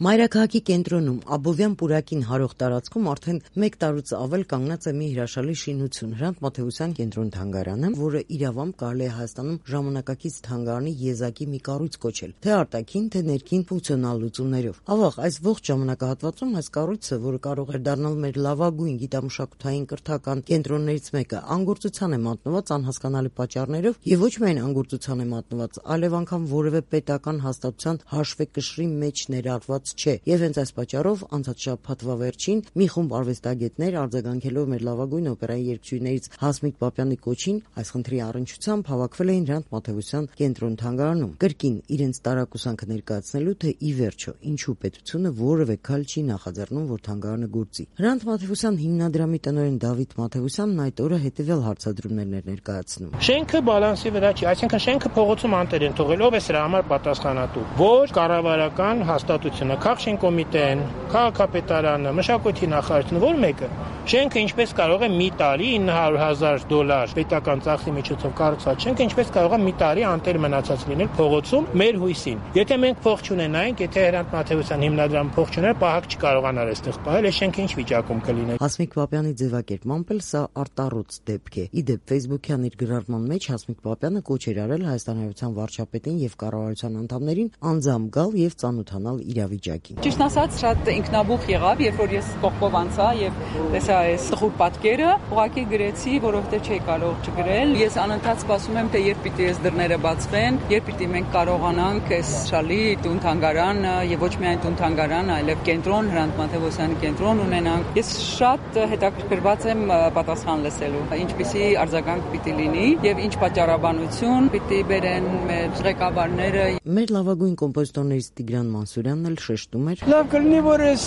Մայրաքաղաքի կենտրոնում Աբովյան պուրակին հարող տարածքում արդեն 1 տարուց ավել կանգնած է մի հրաշալի շինություն՝ Հրանտ Մաթեոսյան կենտրոն-թանգարանը, որը իրավամբ կարելի է Հայաստանում ժամանակակից թանգարանի եզակի մի կառույց կոչել, թե արտաքին, թե ներքին ֆունկցիոնալ լուծումներով։ Ավաղ, այս ողջ ժամանակահատվածում այս կառույցը, որը կարող էր դառնալ մեր լավագույն գիտամշակութային կրթական կենտրոններից մեկը, անգործության է մատնված անհասկանալի պատճառներով, եւ ոչ միայն անգործության է մատնված, այլև անգամ որևէ պետական հաստատության հաշվեկշռի մեջ ներառված չէ, եւ հենց այս պատճառով անցած շաբաթվա վերջին մի խումբ արվեստագետներ արձագանքելով մեր լավագույն օպերայի երգչուհիներից Հասմիկ Պապյանի կոչին, այս խնդրի առնչությամբ հավաքվել էին Հրանտ Մաթեոսյան կենտրոն-թանգարանում, կրկին իրենց տարակուսանքը ներկայացնելու, թե ի վերջո ինչու պետությունը որևէ քայլ չի նախաձեռնում, որ թանգարանը գործի։ Հրանտ Մաթեոսյան հիմնադրամի տնօրեն Դավիթ Մաթեոսյանն այդ օրը հետևյալ հարցադրումներն էր ներկայացնում։ Շենքը բալանսի վրա չի, այսինքն շենքը փողոցում անտեր են թողել, ով է սրա համար պատասխանատու։ Որ կառավարական հաստատությունը, Քաղաքային կոմիտեն, քաղաքապետարանը, մշակույթի նախարարությունը, որ մեկը շենքը ինչպես կարող է մի տարի $900,000 պետական ծախսի միջոցով կառուցված շենքը ինչպես կարող է մի տարի անտեր մնացած լինել փողոցում մեր հույսին։ Եթե մենք փող չունենայինք, եթե Հրանտ Մաթեոսյան հիմնադրամը փող չուներ, պահակ չկարողանար այստեղ պահել, այս շենքը ինչ վիճակում կլիներ։ Հասմիկ Պապյանի ձևակերպմամբ էլ սա արտառոց դեպք է։ Իդեպ Facebook-յան իր գրառման մեջ Հասմիկ Պապյանը կոչ էր արել Հայաստան Հանրապետության վարչապետին եւ կառավարության անդամներին անձամբ գալ եւ ծանոթանալ իրավիճակին։ Ճիշտ ասած, շատ ինքնաբուխ եղավ, երբ որ ես կողքով անցա եւ տեսա այս տխուր պատկերը, ուղղակի գրեցի, որովհետեւ չէի կարող չգրել։ Ես անընդհատ սպասում եմ, թե երբ պիտի այս դռները բացվեն, երբ պիտի մենք կարողանանք այս շալի տուն-թանգարան եւ ոչ միայն տուն-թանգարան, այլև կենտրոն, Հրանտ Մաթեոսյանի կենտրոն ունենանք։ Ես շատ հետաքրքրված եմ պատասխան լսելու, ինչպիսի արձագանք պիտի լինի եւ ինչ պատճառաբանություն պիտի բերեն մեր ղեկավարները։ Մեր լավագույն կոմպոզիտորներից Տիգրան Մանսուրյանն էլ շեշտում էր. Լավ կլինի, որ այս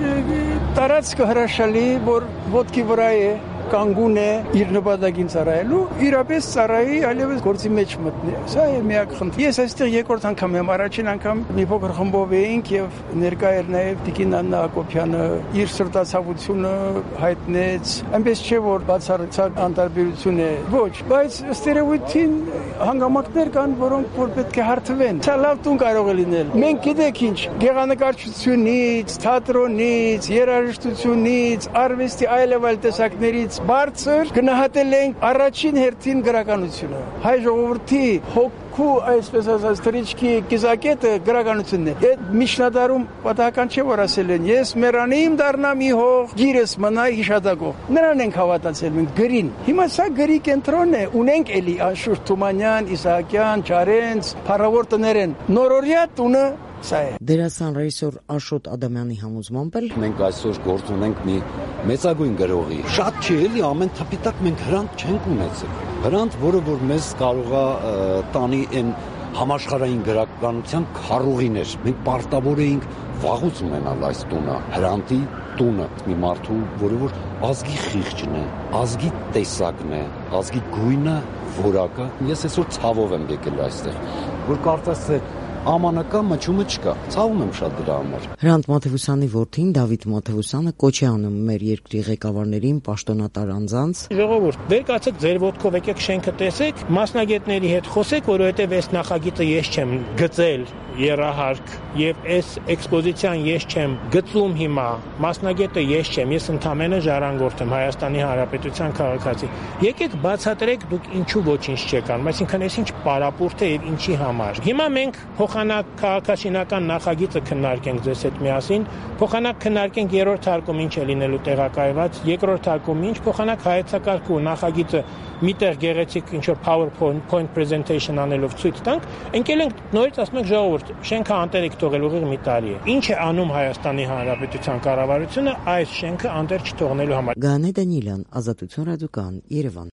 տարածքը հրաշալի, որ ոտքի վրա է, կանգուն է իր նպատակին ծառայելու, իրապես ծառայի այլևս գործի մեջ մտնի։ Սա է միակ խնդիրը։ Ես այստեղ երկրորդ անգամ եմ, առաջին անգամ մի փոքր խմբով էինք եւ ներկա էր նաեւ Տիկին Աննա Հակոբյանը, իր սրտացավությունը հայտնեց։ Այնպես չէ, որ բացառիկ անտարբերություն է։ Ոչ, բայց ըստ երևույթին հանգամանքներ կան, որոնք որ պետք է հարթվեն։ Սա լավ տուն կարող է լինել։ Մենք գիտեք ինչ, գեղանկարչությունից, թատրոնից, երաժշտությունից, արվեստի այլև այլ տեսակներից բարձր գնահատել ենք առաջին հերթին գրականությունը։ Հայ ժողովրդի հոգու, այսպես ասած, թրիչքի կիզակետը գրականությունն է։ Այդ միջնադարում պատահական չէ, որ ասել են, ես մեռանիմ դառնամ ի հող, գիրս մնա իշատակող։ Նրան ենք հավատացել մենք գրին։ Հիմա սա գրի կենտրոնն է, ունենք էլի Անշուշտ Թումանյան, Իսահակյան, Չարենց, փառավոր տներ են։ Նորորյա տունը Դերասան ռեժիսոր Աշոտ Ադամյանի համոզմամբ էլ մենք այսօր գործ ունենք մի մեծագույն գրողի։ Շատ չի էլի ամեն թփի տակ մենք Հրանտ չենք ունեցել։ Հրանտ, որը որ մեզ կարող է տանի այն համաշխարհային գրականության քառուղիներ։ Մենք պարտավոր էինք վաղուց ունենալ այս տունը, Հրանտի տունը, մի մարդու, որը որ ազգի խիղճն է, ազգի տեսակն է, ազգի գույնը, որակը։ Ես այսօր ցավով եմ եկել այստեղ, որ կարծես թե Ամանակա մճումը չկա, ցավում եմ շատ դրա համար։ Հրանտ Մաթեոսյանի որդին Դավիթ Մաթեոսյանը կոչ է անում մեր երկրի ղեկավարներին, պաշտոնատար անձանց. Ժողովուրդ, վեր կացեք ձեր ոտքով եկեք շենքը տեսեք, մասնագետների հետ խոսեք, որովհետև այս նախագիծը ես չեմ գծել երահարկ եւ այս էքսպոզիցիան ես չեմ գծում հիմա, մասնագետը ես չեմ, ես ընդամենը ժառանգորդ եմ Հայաստանի Հանրապետության քաղաքացի։ Եկեք բացատրեք դուք ինչու ոչինչ չեք անում, այսինքն այս ինչ պարապուրտ է եւ ինչի համար։ Հիմա մենք փոխանակ քաղաքաշինական նախագիծը քննարկենք ձեզ հետ միասին, փոխանակ քննարկենք երրորդ հարկում ինչ է լինելու տեղակայված, երկրորդ հարկում ինչ, փոխանակ հայեցակարգու նախագիծը միտեղ գեղեցիկ ինչ որ PowerPoint presentation անելով ցույց տանք, ընկել ենք նորից ասում ենք ժողովուրդ, շենքը անտեր եք թողել ուղիղ մի տարի է։ Ինչ է անում Հայաստանի Հանրապետության կառավարությունը այս շենքը անտեր չթողնելու համար։ Գանե Դանիելյան, Ազատություն ռադիոկայան, Երևան։